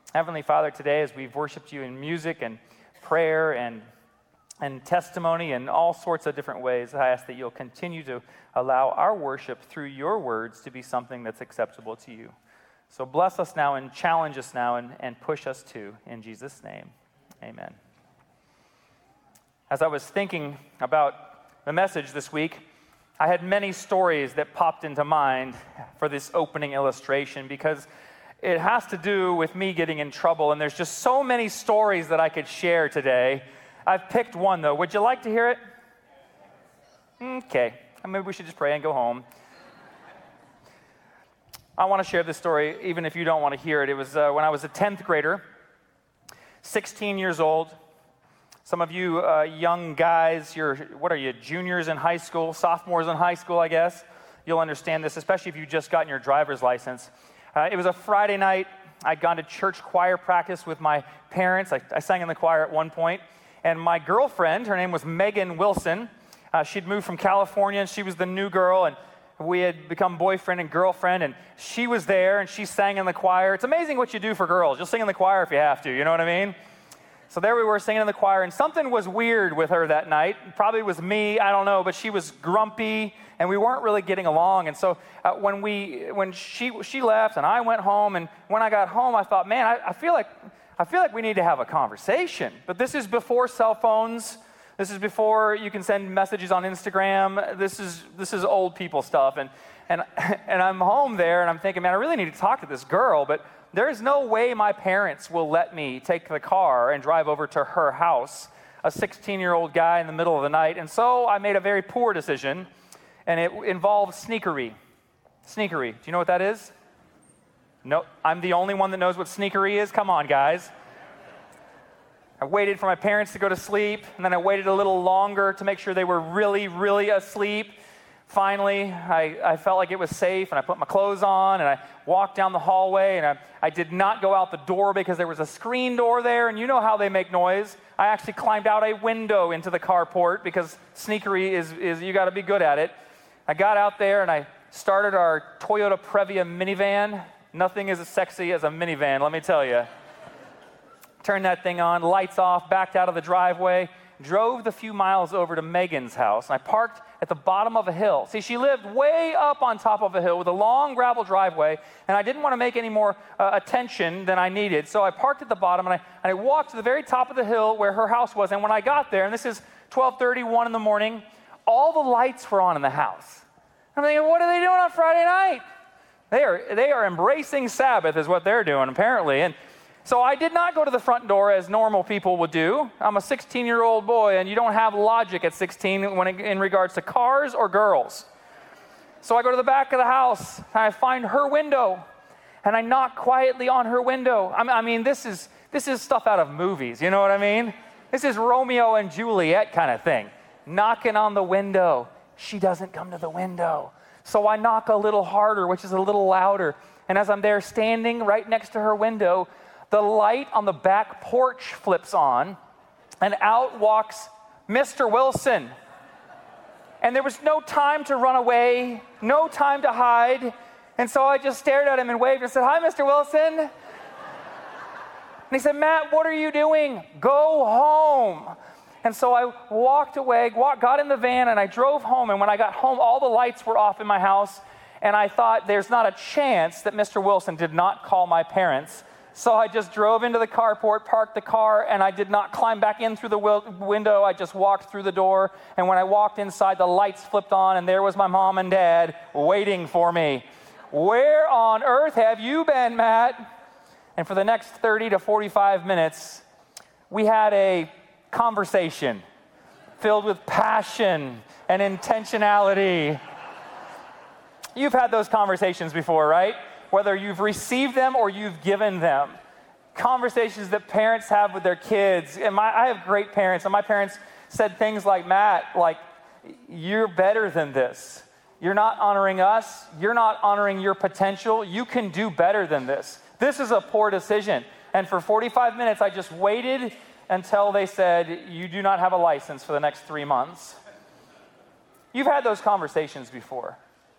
Heavenly Father, today as we've worshiped you in music and prayer and testimony and all sorts of different ways, I ask that you'll continue to allow our worship through your words to be something that's acceptable to you. So bless us now and challenge us now and push us to. In Jesus' name, amen. As I was thinking about the message this week, I had many stories that popped into mind for this opening illustration because it has to do with me getting in trouble, and there's just so many stories that I could share today. I've picked one, though. Would you like to hear it? Okay. Maybe we should just pray and go home. I want to share this story, even if you don't want to hear it. It was when I was a 10th grader, 16 years old. Some of you young guys, what are you, juniors in high school, sophomores in high school, I guess? You'll understand this, especially if you've just gotten your driver's license. It was a Friday night. I'd gone to church choir practice with my parents. I sang in the choir at one point. And my girlfriend, her name was Megan Wilson. She'd moved from California, and she was the new girl. And we had become boyfriend and girlfriend. And she was there, and she sang in the choir. It's amazing what you do for girls. You'll sing in the choir if you have to. You know what I mean? So there we were singing in the choir, and something was weird with her that night. Probably was me, I don't know, but she was grumpy, and we weren't really getting along. And so when she left, and I went home, and when I got home, I thought, man, I feel like we need to have a conversation. But this is before cell phones. This is before you can send messages on Instagram. This is old people stuff. And I'm home there, and I'm thinking, man, I really need to talk to this girl, but there's no way my parents will let me take the car and drive over to her house, a 16-year-old guy in the middle of the night. And so I made a very poor decision, and it involved sneakery. Sneakery. Do you know what that is? No, I'm the only one that knows what sneakery is? Come on, guys. I waited for my parents to go to sleep, and then I waited a little longer to make sure they were really, really asleep. Finally, I felt like it was safe, and I put my clothes on, and I walked down the hallway, and I did not go out the door because there was a screen door there, and you know how they make noise. I actually climbed out a window into the carport because sneakery is you got to be good at it. I got out there, and I started our Toyota Previa minivan. Nothing is as sexy as a minivan, let me tell you. Turned that thing on, lights off, backed out of the driveway, drove the few miles over to Megan's house, and I parked at the bottom of a hill. See, she lived way up on top of a hill with a long gravel driveway, and I didn't want to make any more attention than I needed, so I parked at the bottom, and I walked to the very top of the hill where her house was, and when I got there, and this is 12:31 in the morning, all the lights were on in the house. I'm thinking, what are they doing on Friday night? They are embracing Sabbath is what they're doing, apparently, and so I did not go to the front door as normal people would do. I'm a 16-year-old boy, and you don't have logic at 16 in regards to cars or girls. So I go to the back of the house, and I find her window, and I knock quietly on her window. I mean, this is stuff out of movies, you know what I mean? This is Romeo and Juliet kind of thing. Knocking on the window. She doesn't come to the window. So I knock a little harder, which is a little louder. And as I'm there standing right next to her window, the light on the back porch flips on, and out walks Mr. Wilson. And there was no time to run away, no time to hide. And so I just stared at him and waved and said, "Hi, Mr. Wilson." And he said, "Matt, what are you doing? Go home." And so I walked away, got in the van, and I drove home. And when I got home, all the lights were off in my house. And I thought, there's not a chance that Mr. Wilson did not call my parents. So I just drove into the carport, parked the car, and I did not climb back in through the window. I just walked through the door, and when I walked inside, the lights flipped on, and there was my mom and dad waiting for me. "Where on earth have you been, Matt?" And for the next 30 to 45 minutes, we had a conversation filled with passion and intentionality. You've had those conversations before, right? Whether you've received them or you've given them. Conversations that parents have with their kids. And I have great parents, and my parents said things like, "Matt, like, you're better than this. You're not honoring us. You're not honoring your potential. You can do better than this. This is a poor decision." And for 45 minutes, I just waited until they said, "You do not have a license for the next 3 months." You've had those conversations before.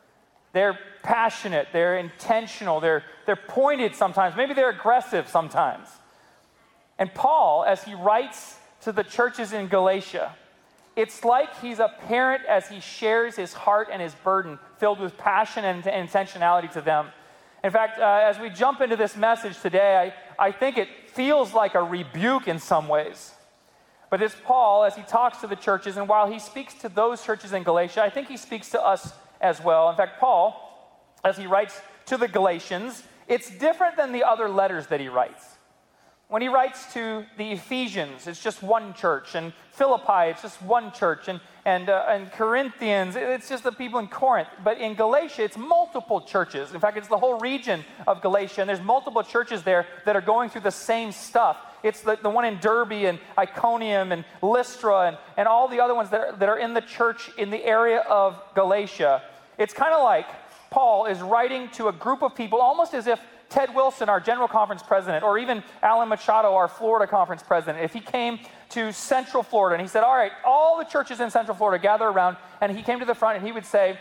They're passionate, they're intentional, they're pointed sometimes, maybe they're aggressive sometimes. And Paul, as he writes to the churches in Galatia, it's like he's a parent as he shares his heart and his burden filled with passion and intentionality to them. In fact, as we jump into this message today, I think it feels like a rebuke in some ways. But it's Paul, as he talks to the churches, and while he speaks to those churches in Galatia, I think he speaks to us as well. In fact, Paul, as he writes to the Galatians, it's different than the other letters that he writes. When he writes to the Ephesians, it's just one church, and Philippi, it's just one church, and Corinthians, it's just the people in Corinth. But in Galatia, it's multiple churches. In fact, it's the whole region of Galatia, and there's multiple churches there that are going through the same stuff. It's the one in Derbe and Iconium and Lystra and all the other ones that are in the church in the area of Galatia. It's kind of like Paul is writing to a group of people, almost as if Ted Wilson, our General Conference president, or even Alan Machado, our Florida Conference president, if he came to Central Florida and he said, all right, all the churches in Central Florida gather around, and he came to the front and he would say,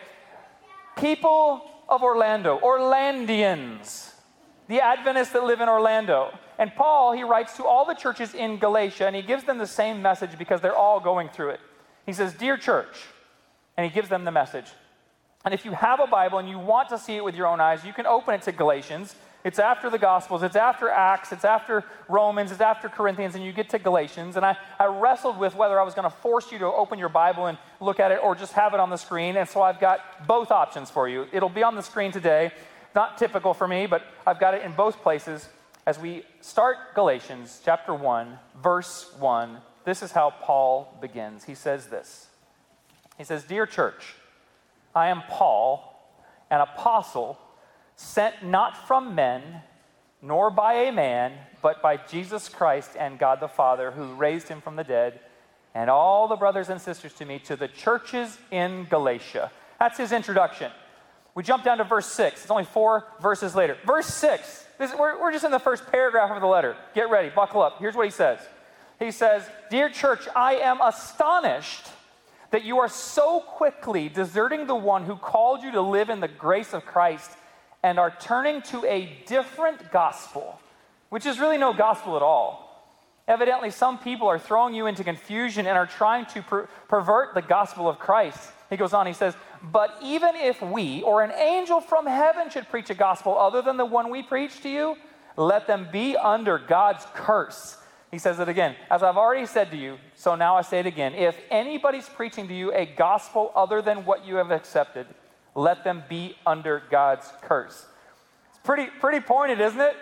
people of Orlando, Orlandians, the Adventists that live in Orlando. And Paul, he writes to all the churches in Galatia, and he gives them the same message because they're all going through it. He says, dear church, and he gives them the message. And if you have a Bible and you want to see it with your own eyes, you can open it to Galatians. It's after the Gospels, it's after Acts, it's after Romans, it's after Corinthians, and you get to Galatians. And I wrestled with whether I was going to force you to open your Bible and look at it or just have it on the screen. And so I've got both options for you. It'll be on the screen today. Not typical for me, but I've got it in both places. As we start Galatians chapter 1, verse 1, this is how Paul begins. He says this. He says, dear church, I am Paul, an apostle, sent not from men, nor by a man, but by Jesus Christ and God the Father, who raised him from the dead, and all the brothers and sisters to me, to the churches in Galatia. That's his introduction. We jump down to verse 6. It's only 4 verses later. Verse 6. We're just in the first paragraph of the letter. Get ready. Buckle up. Here's what he says. He says, dear church, I am astonished that you are so quickly deserting the one who called you to live in the grace of Christ and are turning to a different gospel, which is really no gospel at all. Evidently, some people are throwing you into confusion and are trying to pervert the gospel of Christ. He goes on, he says, but even if we or an angel from heaven should preach a gospel other than the one we preach to you, let them be under God's curse. He says it again, as I've already said to you, so now I say it again. If anybody's preaching to you a gospel other than what you have accepted, let them be under God's curse. It's pretty pointed, isn't it?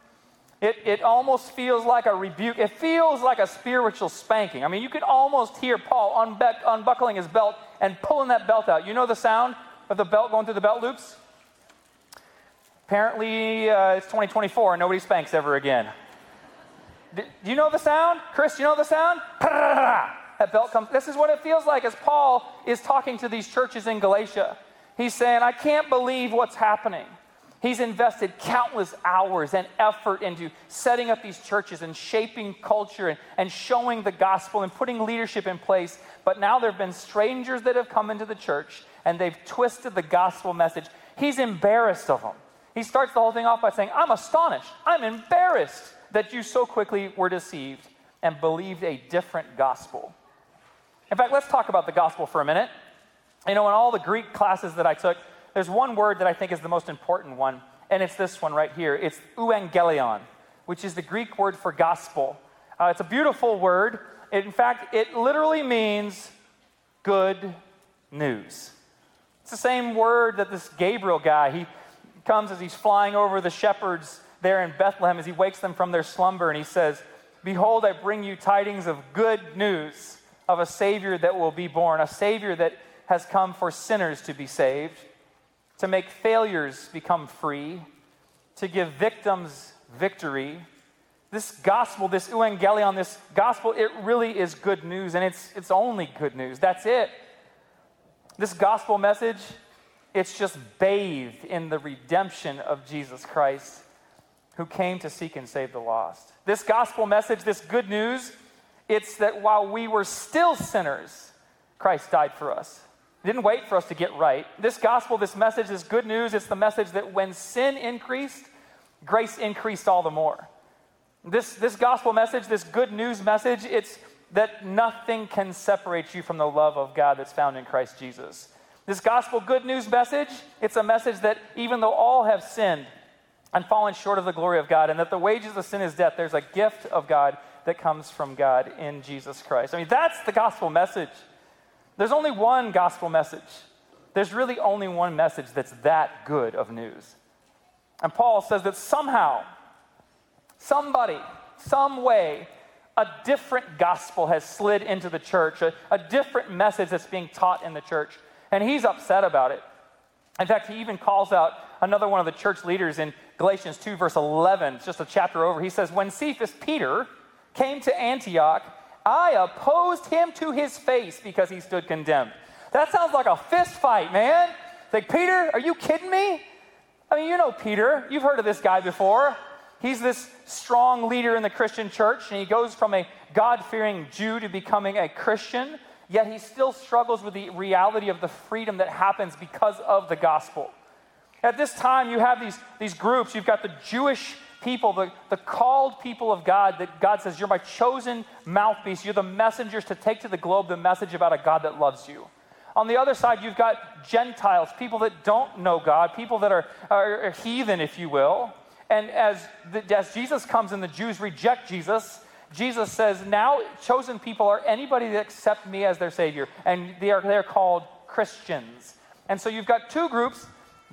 It almost feels like a rebuke. It feels like a spiritual spanking. I mean, you could almost hear Paul unbuckling his belt and pulling that belt out. You know the sound of the belt going through the belt loops? Apparently, it's 2024 and nobody spanks ever again. Do you know the sound? Chris, do you know the sound? That belt comes. This is what it feels like as Paul is talking to these churches in Galatia. He's saying, I can't believe what's happening. He's invested countless hours and effort into setting up these churches and shaping culture and showing the gospel and putting leadership in place. But now there have been strangers that have come into the church and they've twisted the gospel message. He's embarrassed of them. He starts the whole thing off by saying, I'm astonished. I'm embarrassed that you so quickly were deceived and believed a different gospel. In fact, let's talk about the gospel for a minute. You know, in all the Greek classes that I took, there's one word that I think is the most important one, and it's this one right here. It's euangelion, which is the Greek word for gospel. It's a beautiful word. In fact, it literally means good news. It's the same word that this Gabriel guy, he comes as he's flying over the shepherds there in Bethlehem as he wakes them from their slumber, and he says, behold, I bring you tidings of good news of a Savior that will be born, a Savior that has come for sinners to be saved, to make failures become free, to give victims victory. This gospel, this euangelion, this gospel, it really is good news, and it's only good news. That's it. This gospel message, it's just bathed in the redemption of Jesus Christ, who came to seek and save the lost. This gospel message, this good news, it's that while we were still sinners, Christ died for us. It didn't wait for us to get right. This gospel, this message, this good news, it's the message that when sin increased, grace increased all the more. This gospel message, this good news message, it's that nothing can separate you from the love of God that's found in Christ Jesus. This gospel good news message, it's a message that even though all have sinned and fallen short of the glory of God, and that the wages of sin is death, there's a gift of God that comes from God in Jesus Christ. I mean, that's the gospel message. There's only one gospel message. There's really only one message that's that good of news. And Paul says that somehow, somebody, some way, a different gospel has slid into the church, a different message that's being taught in the church. And he's upset about it. In fact, he even calls out another one of the church leaders in Galatians 2, verse 11, just a chapter over. He says, when Cephas, Peter, came to Antioch, I opposed him to his face because he stood condemned. That sounds like a fist fight, man. It's like, Peter, are you kidding me? I mean, you know Peter. You've heard of this guy before. He's this strong leader in the Christian church, and he goes from a God-fearing Jew to becoming a Christian, yet he still struggles with the reality of the freedom that happens because of the gospel. At this time, you have these groups. You've got the Jewish people, the called people of God, that God says, you're my chosen mouthpiece. You're the messengers to take to the globe the message about a God that loves you. On the other side, you've got Gentiles, people that don't know God, people that are heathen, if you will. And as Jesus comes and the Jews reject Jesus, Jesus says, now chosen people are anybody that accept me as their Savior. And they're called Christians. And so you've got two groups,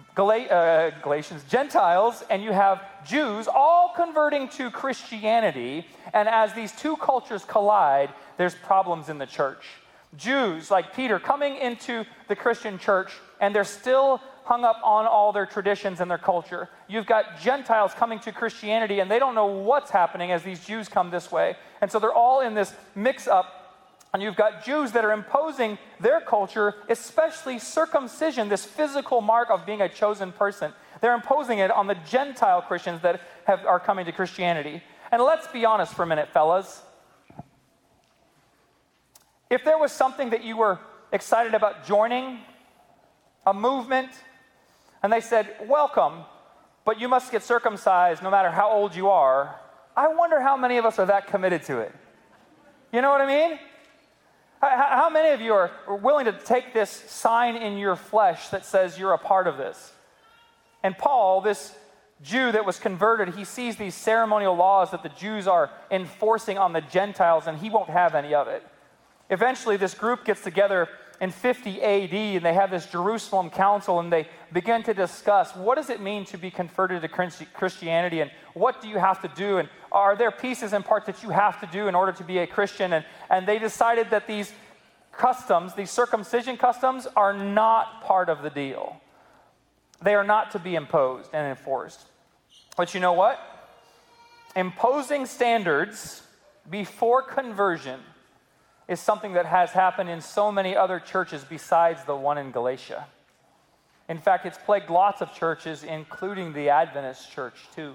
Galatians, Gentiles, and you have Jews, all converting to Christianity. And as these two cultures collide, there's problems in the church. Jews, like Peter, coming into the Christian church, and they're still hung up on all their traditions and their culture. You've got Gentiles coming to Christianity, and they don't know what's happening as these Jews come this way. And so they're all in this mix-up. And you've got Jews that are imposing their culture, especially circumcision, this physical mark of being a chosen person. They're imposing it on the Gentile Christians that are coming to Christianity. And let's be honest for a minute, fellas. If there was something that you were excited about joining, a movement, and they said, welcome, but you must get circumcised no matter how old you are, I wonder how many of us are that committed to it. You know what I mean? How many of you are willing to take this sign in your flesh that says you're a part of this? And Paul, this Jew that was converted, he sees these ceremonial laws that the Jews are enforcing on the Gentiles, and he won't have any of it. Eventually, this group gets together in 50 AD, and they have this Jerusalem council, and they begin to discuss, what does it mean to be converted to Christianity, and what do you have to do, and are there pieces and parts that you have to do in order to be a Christian? And they decided that these customs, these circumcision customs, are not part of the deal. They are not to be imposed and enforced. But you know what? Imposing standards before conversion is something that has happened in so many other churches besides the one in Galatia. In fact, it's plagued lots of churches, including the Adventist church too.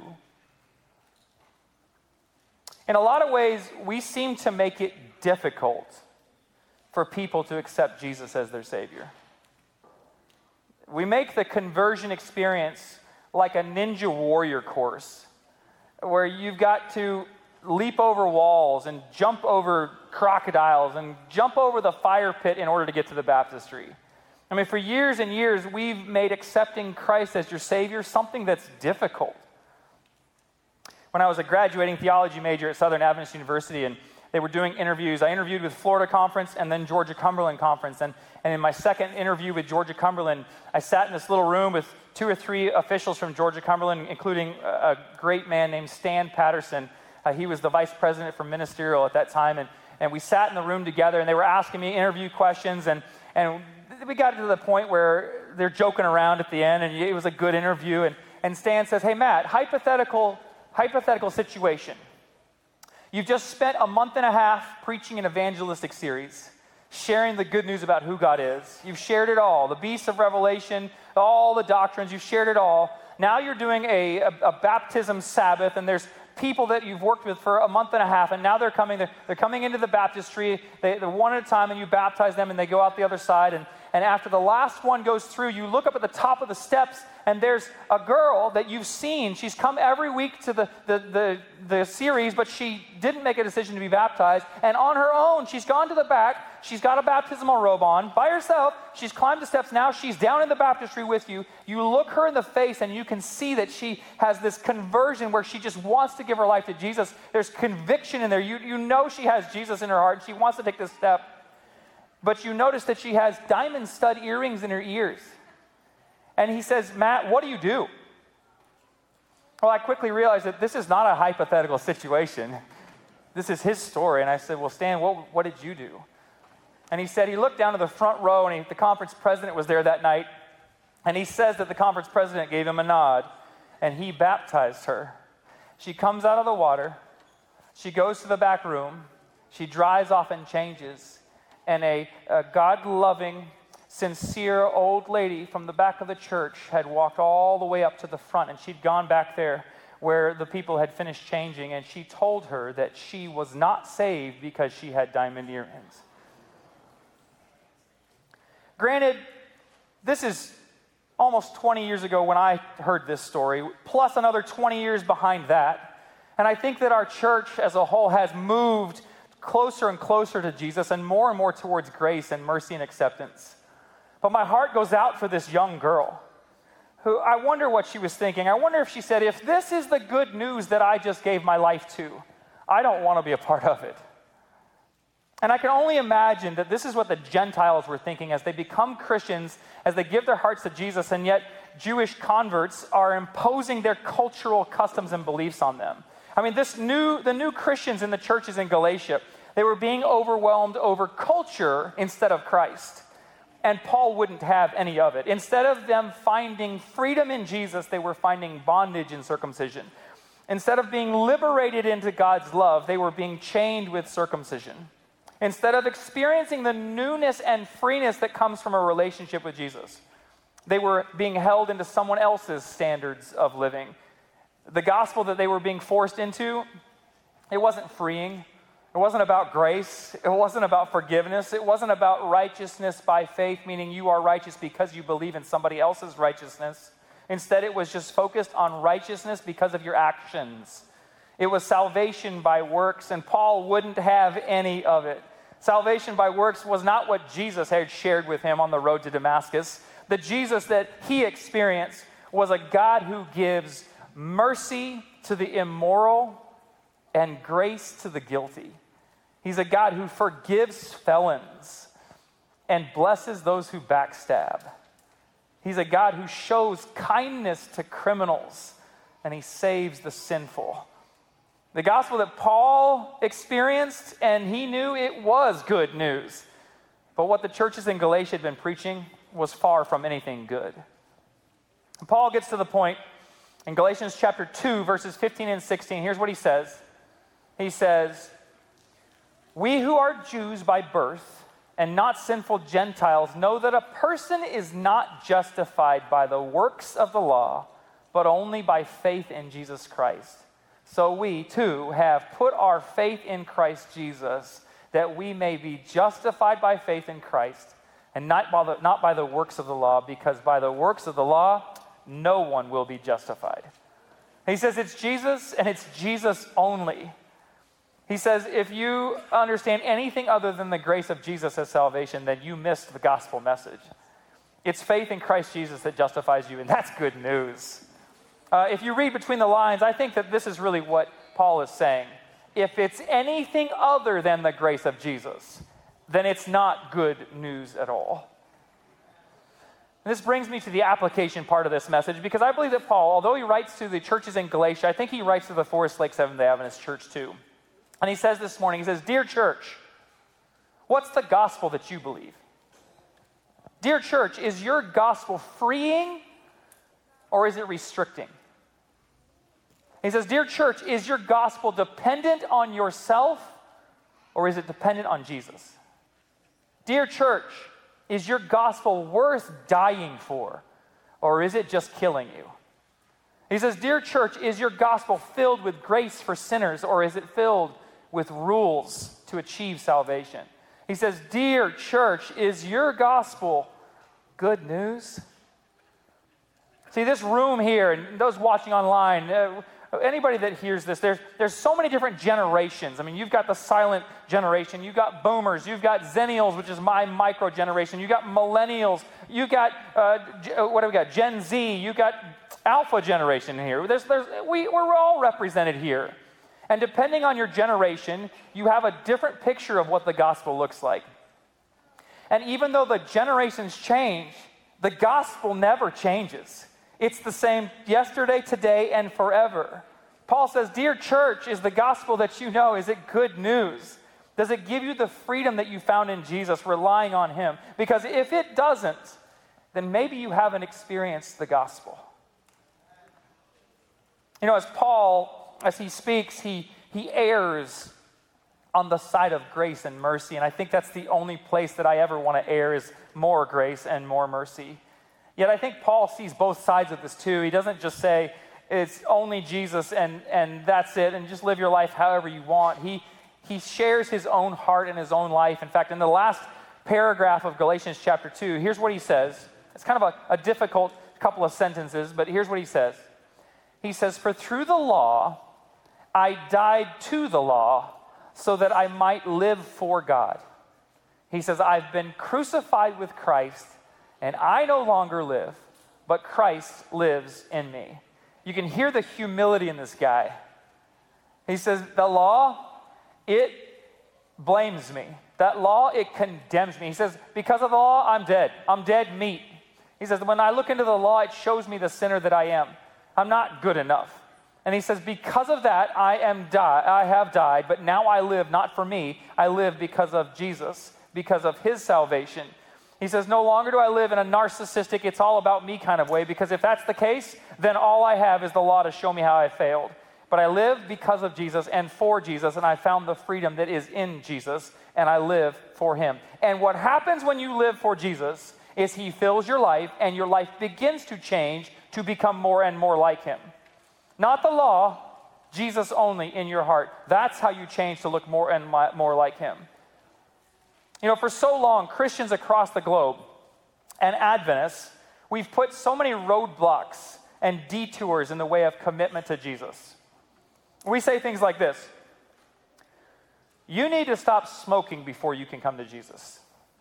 In a lot of ways, we seem to make it difficult for people to accept Jesus as their Savior. We make the conversion experience like a ninja warrior course, where you've got to leap over walls and jump over crocodiles and jump over the fire pit in order to get to the baptistry. I mean, for years and years, we've made accepting Christ as your Savior something that's difficult. When I was a graduating theology major at Southern Adventist University, and they were doing interviews, I interviewed with Florida Conference and then Georgia Cumberland Conference. And in my second interview with Georgia Cumberland, I sat in this little room with 2 or 3 officials from Georgia Cumberland, including a great man named Stan Patterson. He was the vice president for ministerial at that time. And we sat in the room together, and they were asking me interview questions. And we got to the point where they're joking around at the end, and it was a good interview. And Stan says, hey, Matt, hypothetical situation. You've just spent a month and a half preaching an evangelistic series, sharing the good news about who God is. You've shared it all, the beasts of Revelation, all the doctrines, you've shared it all. Now you're doing a baptism Sabbath, and there's people that you've worked with for a month and a half, and now they're coming into the baptistry, they're one at a time, and you baptize them, and they go out the other side, And after the last one goes through, you look up at the top of the steps, and there's a girl that you've seen. She's come every week to the series, but she didn't make a decision to be baptized. And on her own, she's gone to the back. She's got a baptismal robe on by herself. She's climbed the steps. Now she's down in the baptistry with you. You look her in the face, and you can see that she has this conversion where she just wants to give her life to Jesus. There's conviction in there. You know she has Jesus in her heart. She wants to take this step. But you notice that she has diamond stud earrings in her ears. And he says, Matt, what do you do? Well, I quickly realized that this is not a hypothetical situation. This is his story. And I said, well, Stan, what did you do? And he said he looked down to the front row, and the conference president was there that night. And he says that the conference president gave him a nod, and he baptized her. She comes out of the water. She goes to the back room. She dries off and changes. And a God-loving, sincere old lady from the back of the church had walked all the way up to the front, and she'd gone back there where the people had finished changing, and she told her that she was not saved because she had diamond earrings. Granted, this is almost 20 years ago when I heard this story, plus another 20 years behind that. And I think that our church as a whole has moved closer and closer to Jesus and more towards grace and mercy and acceptance. But my heart goes out for this young girl who I wonder what she was thinking. I wonder if she said, if this is the good news that I just gave my life to, I don't want to be a part of it. And I can only imagine that this is what the Gentiles were thinking as they become Christians, as they give their hearts to Jesus, and yet Jewish converts are imposing their cultural customs and beliefs on them. I mean, the new Christians in the churches in Galatia, they were being overwhelmed over culture instead of Christ. And Paul wouldn't have any of it. Instead of them finding freedom in Jesus, they were finding bondage in circumcision. Instead of being liberated into God's love, they were being chained with circumcision. Instead of experiencing the newness and freeness that comes from a relationship with Jesus, they were being held into someone else's standards of living. The gospel that they were being forced into, it wasn't freeing. It wasn't about grace. It wasn't about forgiveness. It wasn't about righteousness by faith, meaning you are righteous because you believe in somebody else's righteousness. Instead, it was just focused on righteousness because of your actions. It was salvation by works, and Paul wouldn't have any of it. Salvation by works was not what Jesus had shared with him on the road to Damascus. The Jesus that he experienced was a God who gives mercy to the immoral and grace to the guilty. He's a God who forgives felons and blesses those who backstab. He's a God who shows kindness to criminals, and he saves the sinful. The gospel that Paul experienced, and he knew it was good news. But what the churches in Galatia had been preaching was far from anything good. And Paul gets to the point in Galatians chapter 2, verses 15 and 16. Here's what he says. He says, "We who are Jews by birth and not sinful Gentiles know that a person is not justified by the works of the law, but only by faith in Jesus Christ. So we, too, have put our faith in Christ Jesus, that we may be justified by faith in Christ, and not by the works of the law, because by the works of the law, no one will be justified." He says it's Jesus, and it's Jesus only. He says if you understand anything other than the grace of Jesus as salvation, then you missed the gospel message. It's faith in Christ Jesus that justifies you, and that's good news. If you read between the lines, I think that this is really what Paul is saying. If it's anything other than the grace of Jesus, then it's not good news at all. And this brings me to the application part of this message, because I believe that Paul, although he writes to the churches in Galatia, I think he writes to the Forest Lake Seventh-day Adventist Church too. And he says this morning, he says, "Dear church, what's the gospel that you believe? Dear church, is your gospel freeing or is it restricting?" He says, "Dear church, is your gospel dependent on yourself or is it dependent on Jesus? Dear church, is your gospel worth dying for or is it just killing you?" He says, "Dear church, is your gospel filled with grace for sinners or is it filled with rules to achieve salvation?" He says, "Dear church, is your gospel good news? See, this room here, and those watching online, anybody that hears this, there's so many different generations. I mean, you've got the silent generation, you've got boomers, you've got zennials, which is my micro generation, you've got millennials, you've got, what do we got, Gen Z, you've got alpha generation here. We're all represented here. And depending on your generation, you have a different picture of what the gospel looks like. And even though the generations change, the gospel never changes. It's the same yesterday, today, and forever. Paul says, dear church, is the gospel that you know, is it good news? Does it give you the freedom that you found in Jesus, relying on him? Because if it doesn't, then maybe you haven't experienced the gospel. You know, as Paul, as he speaks, he errs on the side of grace and mercy. And I think that's the only place that I ever want to err, is more grace and more mercy. Yet I think Paul sees both sides of this too. He doesn't just say it's only Jesus and that's it, and just live your life however you want. He shares his own heart and his own life. In fact, in the last paragraph of Galatians chapter 2, here's what he says. It's kind of a difficult couple of sentences, but here's what he says. He says, for through the law, I died to the law so that I might live for God. He says, I've been crucified with Christ, and I no longer live, but Christ lives in me. You can hear the humility in this guy. He says, the law, it blames me. That law, it condemns me. He says, because of the law, I'm dead. I'm dead meat. He says, when I look into the law, it shows me the sinner that I am. I'm not good enough. And he says, because of that, I have died, but now I live not for me. I live because of Jesus, because of his salvation. He says, no longer do I live in a narcissistic, it's all about me kind of way, because if that's the case, then all I have is the law to show me how I failed. But I live because of Jesus and for Jesus, and I found the freedom that is in Jesus, and I live for him. And what happens when you live for Jesus is he fills your life, and your life begins to change to become more and more like him. Not the law, Jesus only in your heart. That's how you change to look more and more like him. You know, for so long, Christians across the globe and Adventists, we've put so many roadblocks and detours in the way of commitment to Jesus. We say things like this: you need to stop smoking before you can come to Jesus.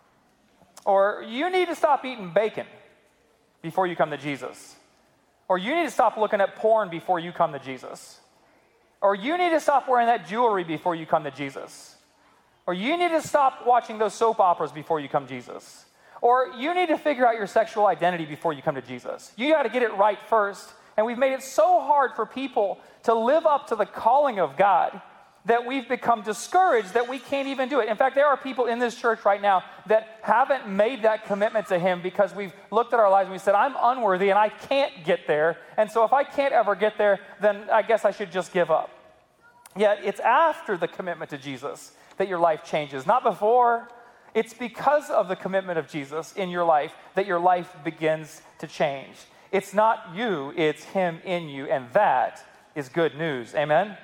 Or you need to stop eating bacon before you come to Jesus. Or you need to stop looking at porn before you come to Jesus. Or you need to stop wearing that jewelry before you come to Jesus. Or you need to stop watching those soap operas before you come to Jesus. Or you need to figure out your sexual identity before you come to Jesus. You got to get it right first. And we've made it so hard for people to live up to the calling of God that we've become discouraged that we can't even do it. In fact, there are people in this church right now that haven't made that commitment to him because we've looked at our lives and we said, I'm unworthy and I can't get there. And so if I can't ever get there, then I guess I should just give up. Yet it's after the commitment to Jesus that your life changes, not before. It's because of the commitment of Jesus in your life that your life begins to change. It's not you, it's him in you, and that is good news. Amen?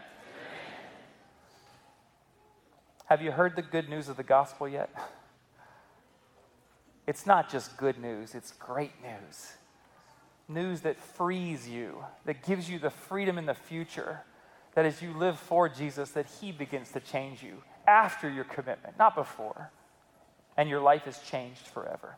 Have you heard the good news of the gospel yet? It's not just good news, it's great news. News that frees you, that gives you the freedom in the future, that as you live for Jesus, that he begins to change you after your commitment, not before. And your life is changed forever.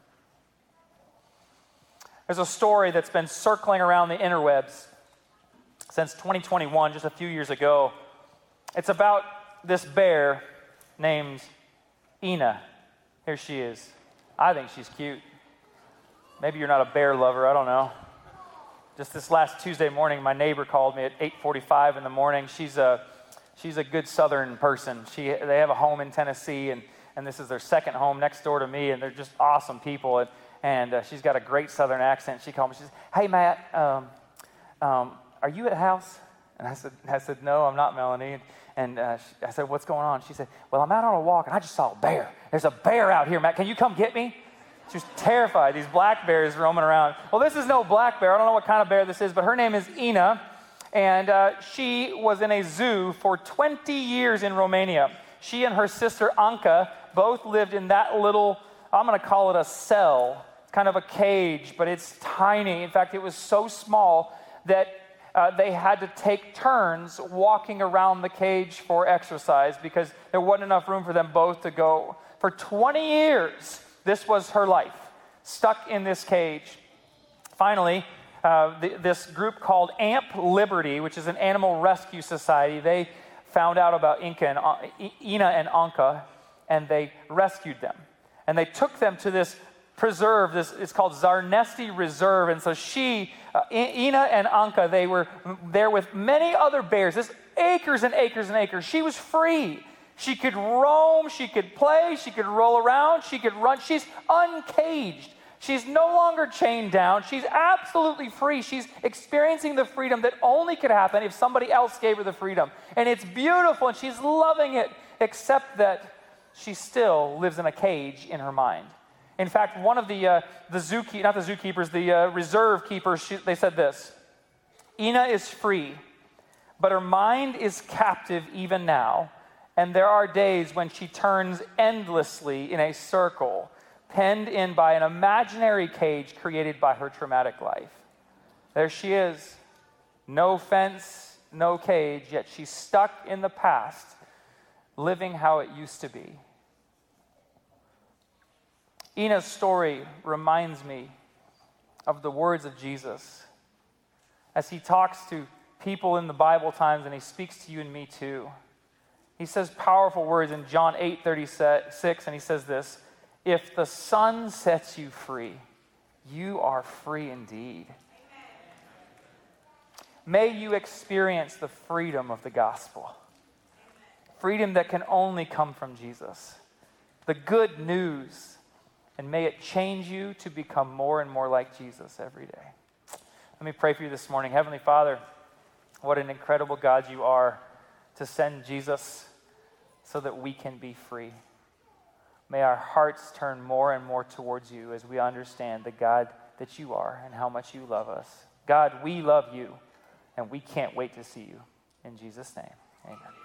There's a story that's been circling around the interwebs since 2021, just a few years ago. It's about this bear named Ina. Here she is. I think she's cute. Maybe you're not a bear lover, I don't know. Just this last Tuesday morning, my neighbor called me at 8:45 in the morning. She's a good Southern person. They have a home in Tennessee, and this is their second home next door to me, and they're just awesome people. And she's got a great Southern accent. She called me. She said, "Hey, Matt, are you at the house?" And I said, "No, I'm not, Melanie." And I said, "What's going on?" She said, "Well, I'm out on a walk, and I just saw a bear. There's a bear out here, Matt. Can you come get me?" She was terrified. These black bears roaming around. Well, this is no black bear. I don't know what kind of bear this is, but her name is Ina. And she was in a zoo for 20 years in Romania. She and her sister Anka both lived in that little, I'm going to call it a cell. It's kind of a cage, but it's tiny. In fact, it was so small that they had to take turns walking around the cage for exercise because there wasn't enough room for them both to go. For 20 years, this was her life, stuck in this cage. Finally, this group called Amp Liberty, which is an animal rescue society, they found out about Ina and Anka, and they rescued them. And they took them to this preserve. It's called Zarnesti Reserve. And so Ina and Anka, they were there with many other bears. This acres and acres and acres. She was free. She could roam, she could play, she could roll around, she could run. She's uncaged. She's no longer chained down. She's absolutely free. She's experiencing the freedom that only could happen if somebody else gave her the freedom. And it's beautiful, and she's loving it, except that she still lives in a cage in her mind. In fact, one of the reserve keepers, they said this: Ina is free, but her mind is captive even now, and there are days when she turns endlessly in a circle, penned in by an imaginary cage created by her traumatic life. There she is, no fence, no cage, yet she's stuck in the past, living how it used to be. Ina's story reminds me of the words of Jesus as he talks to people in the Bible times, and he speaks to you and me too. He says powerful words in John 8:36, and he says this: if the Son sets you free, you are free indeed. May you experience the freedom of the gospel. Freedom that can only come from Jesus. The good news. And may it change you to become more and more like Jesus every day. Let me pray for you this morning. Heavenly Father, what an incredible God you are to send Jesus so that we can be free. May our hearts turn more and more towards you as we understand the God that you are and how much you love us. God, we love you, and we can't wait to see you. In Jesus' name, amen.